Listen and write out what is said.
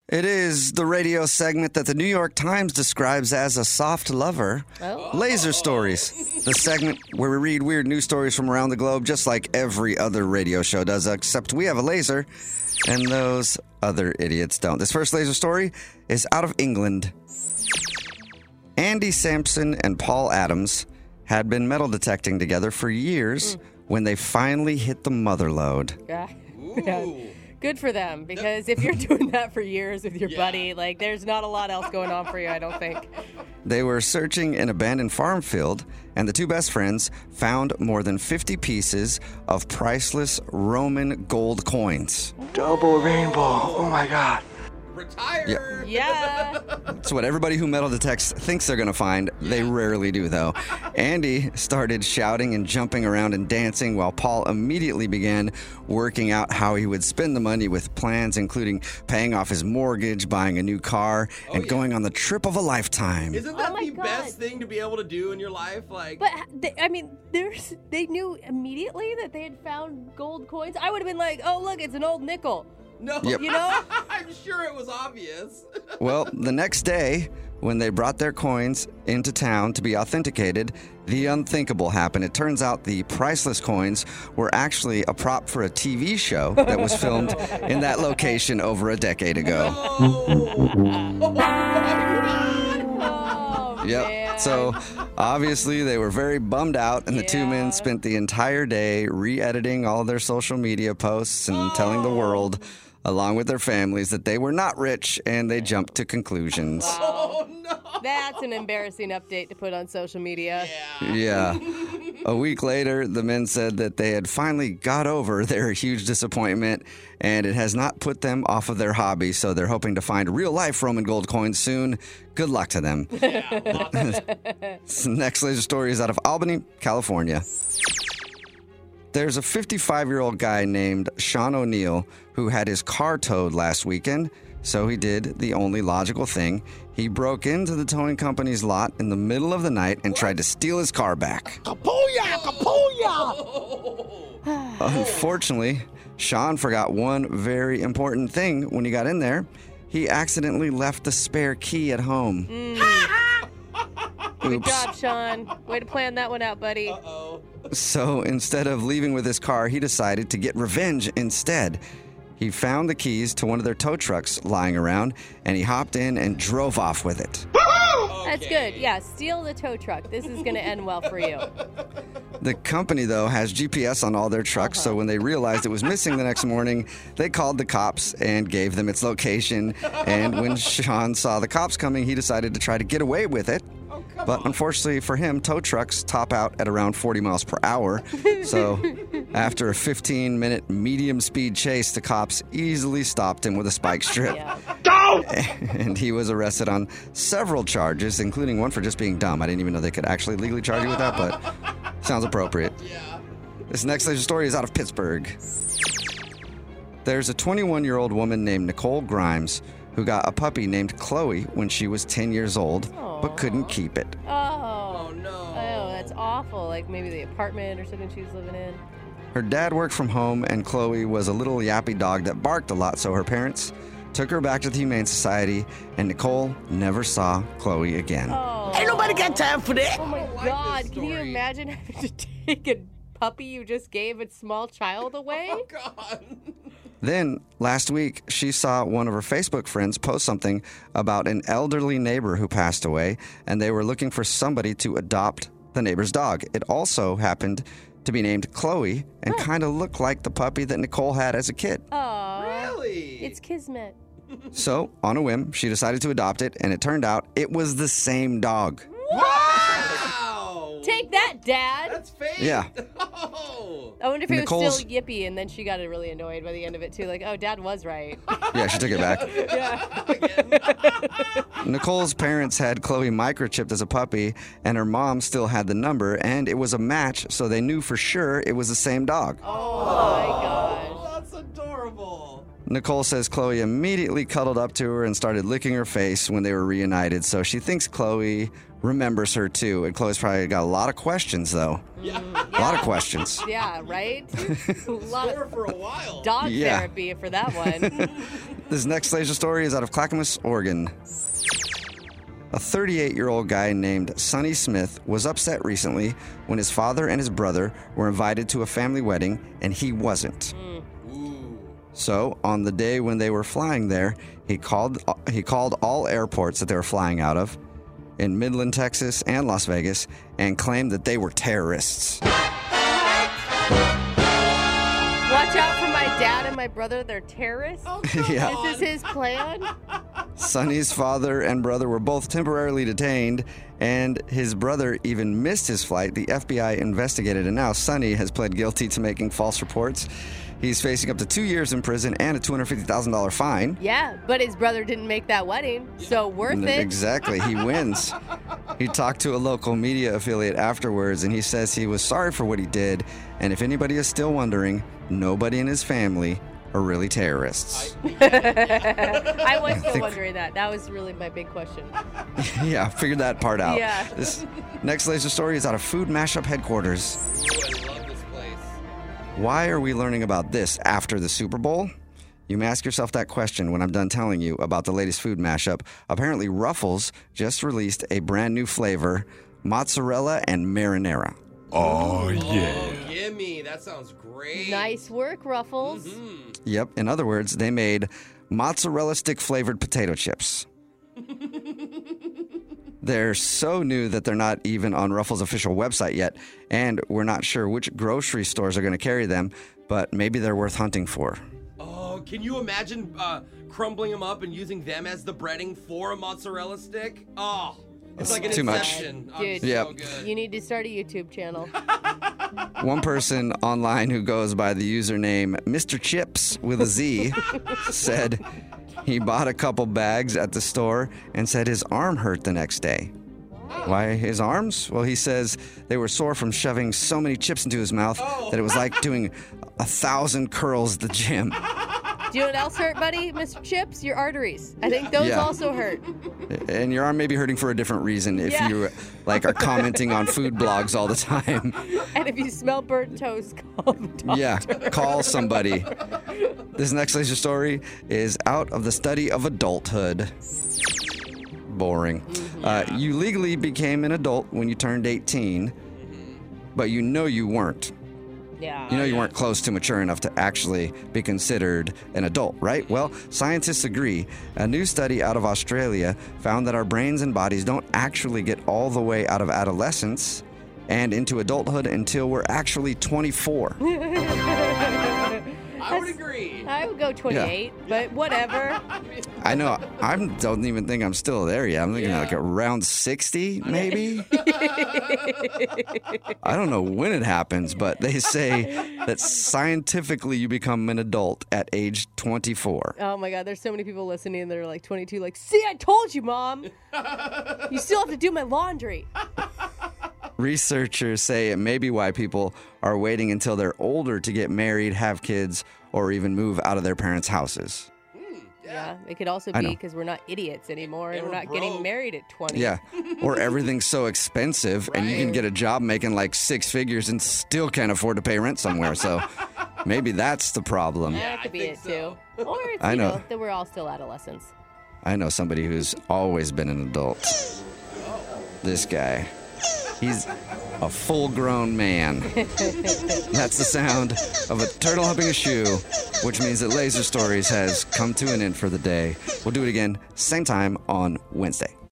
It is the radio segment that the New York Times describes as a soft lover. Laser Stories, the segment where we read weird news stories from around the globe, just like every other radio show does, except we have a laser, and those other idiots don't. This first laser story is out of England. Andy Sampson and Paul Adams had been metal detecting together for years when they finally hit the mother lode. Yeah. Good for them, because if you're doing that for years with your buddy, like, there's not a lot else going on for you, I don't think. They were searching an abandoned farm field, and the two best friends found more than 50 pieces of priceless Roman gold coins. Double rainbow. Oh, my God. Retire. Yeah. It's what everybody who metal detects thinks they're going to find. They rarely do, though. Andy started shouting and jumping around and dancing, while Paul immediately began working out how he would spend the money, with plans including paying off his mortgage, buying a new car, and going on the trip of a lifetime. Isn't that the God. best thing to be able to do in your life? But, they knew immediately that they had found gold coins. I would have been like, oh, look, it's an old nickel. No. Yep. You know? I'm sure it was obvious. Well, the next day, when they brought their coins into town to be authenticated, the unthinkable happened. It turns out the priceless coins were actually a prop for a TV show that was filmed in that location over a decade ago. Oh my God. Oh, Yep. man. So obviously they were very bummed out, and the two men spent the entire day re-editing all their social media posts and telling the world, along with their families, that they were not rich, and they jumped to conclusions. Oh no. That's an embarrassing update to put on social media. Yeah. A week later, the men said that they had finally got over their huge disappointment, and it has not put them off of their hobby, so they're hoping to find real-life Roman gold coins soon. Good luck to them. This next laser story is out of Albany, California. There's a 55-year-old guy named Sean O'Neill who had his car towed last weekend, so he did the only logical thing. He broke into the towing company's lot in the middle of the night and tried to steal his car back. Unfortunately, Sean forgot one very important thing when he got in there. He accidentally left the spare key at home. Good Oops. job, Sean. Way to plan that one out, buddy. So instead of leaving with his car, he decided to get revenge instead. He found the keys to one of their tow trucks lying around, and he hopped in and drove off with it. That's good. Yeah, steal the tow truck. This is going to end well for you. The company, though, has GPS on all their trucks, so when they realized it was missing the next morning, they called the cops and gave them its location. And when Sean saw the cops coming, he decided to try to get away with it. But unfortunately for him, tow trucks top out at around 40 miles per hour. So after a 15-minute medium-speed chase, the cops easily stopped him with a spike strip. Yeah. And he was arrested on several charges, including one for just being dumb. I didn't even know they could actually legally charge you with that, but sounds appropriate. Yeah. This next laser story is out of Pittsburgh. There's a 21-year-old woman named Nicole Grimes who got a puppy named Chloe when she was 10 years old, but couldn't keep it. Oh, no. Oh, that's awful. Like maybe the apartment or something she was living in. Her dad worked from home, and Chloe was a little yappy dog that barked a lot, so her parents took her back to the Humane Society, and Nicole never saw Chloe again. Oh. Ain't nobody got time for that. Oh my like God! this Can you story. imagine having to take a puppy you just gave a small child away? Oh God. Then, last week, she saw one of her Facebook friends post something about an elderly neighbor who passed away, and they were looking for somebody to adopt the neighbor's dog. It also happened to be named Chloe and kind of looked like the puppy that Nicole had as a kid. Oh, Really? it's kismet. So, on a whim, she decided to adopt it, and it turned out it was the same dog. Wow. Take that, Dad. That's fake. Yeah. Oh. I wonder if it was Nicole's- still Yippee, and then she got really annoyed by the end of it too. Like, oh, Dad was right. Yeah, she took it back. Nicole's parents had Chloe microchipped as a puppy, and her mom still had the number, and it was a match, so they knew for sure it was the same dog. Oh my gosh. That's adorable. Nicole says Chloe immediately cuddled up to her and started licking her face when they were reunited, so she thinks Chloe remembers her too. And Chloe's probably got a lot of questions, though. Yeah. A lot of questions. Yeah, right? A lot Sore of for a while. dog Yeah. therapy for that one. This next laser story is out of Clackamas, Oregon. A 38-year-old guy named Sonny Smith was upset recently when his father and his brother were invited to a family wedding and he wasn't. So, on the day when they were flying there, he called all airports that they were flying out of in Midland, Texas, and Las Vegas, and claimed that they were terrorists. Watch out for my dad and my brother. They're terrorists. Yeah. This is his plan. Sonny's father and brother were both temporarily detained, and his brother even missed his flight. The FBI investigated, and now Sonny has pled guilty to making false reports. He's facing up to 2 years in prison and a $250,000 fine. Yeah, but his brother didn't make that wedding, so worth it. Exactly. He wins. He talked to a local media affiliate afterwards, and he says he was sorry for what he did. And if anybody is still wondering, nobody in his family are really terrorists. I was still wondering that. That was really my big question. Yeah, figured that part out. Yeah. This next laser story is out of Food Mashup headquarters. Ooh, I love this place. Why are we learning about this after the Super Bowl? You may ask yourself that question when I'm done telling you about the latest food mashup. Apparently, Ruffles just released a brand new flavor, mozzarella and marinara. Oh, yeah. Oh, gimme. That sounds great. Nice work, Ruffles. Yep, in other words, they made mozzarella stick flavored potato chips. They're so new that they're not even on Ruffles' official website yet, and we're not sure which grocery stores are going to carry them, but maybe they're worth hunting for. Oh, can you imagine crumbling them up and using them as the breading for a mozzarella stick? Oh, it's like an too much. Inception. Dude, So Yep. good. you need to start a YouTube channel. One person online who goes by the username Mr. Chips with a Z said he bought a couple bags at the store and said his arm hurt the next day. Why his arms? Well, he says they were sore from shoving so many chips into his mouth that it was like doing 1,000 curls at the gym. Do you know what else hurt, buddy? Mr. Chips, your arteries. I think those Yeah. also hurt. And your arm may be hurting for a different reason if Yeah. you are commenting on food blogs all the time. And if you smell burnt toast, call the doctor. Yeah, call somebody. This next laser story is out of the study of adulthood. Boring. You legally became an adult when you turned 18, but you know you weren't. Yeah. You know you weren't close to mature enough to actually be considered an adult, right? Well, scientists agree. A new study out of Australia found that our brains and bodies don't actually get all the way out of adolescence and into adulthood until we're actually 24. I would agree. I would go 28, but whatever. I know. I don't even think I'm still there yet. I'm thinking like around 60, maybe. I don't know when it happens, but they say that scientifically you become an adult at age 24. Oh my God, there's so many people listening that are like 22, like, see, I told you, Mom. You still have to do my laundry. Researchers say it may be why people are waiting until they're older to get married, have kids, or even move out of their parents' houses. Yeah, it could also I be know. because we're not idiots anymore and And we're we're not getting broke. married at 20. Yeah. Or everything's so expensive and you can Right. get a job making like 6 figures and still can't afford to pay rent somewhere. So maybe that's the problem. That I could be think it too. so. Or it's, I you know. know, that we're all still adolescents. I know somebody who's always been an adult. This guy. He's a full-grown man. That's the sound of a turtle humping a shoe, which means that Laser Stories has come to an end for the day. We'll do it again, same time on Wednesday.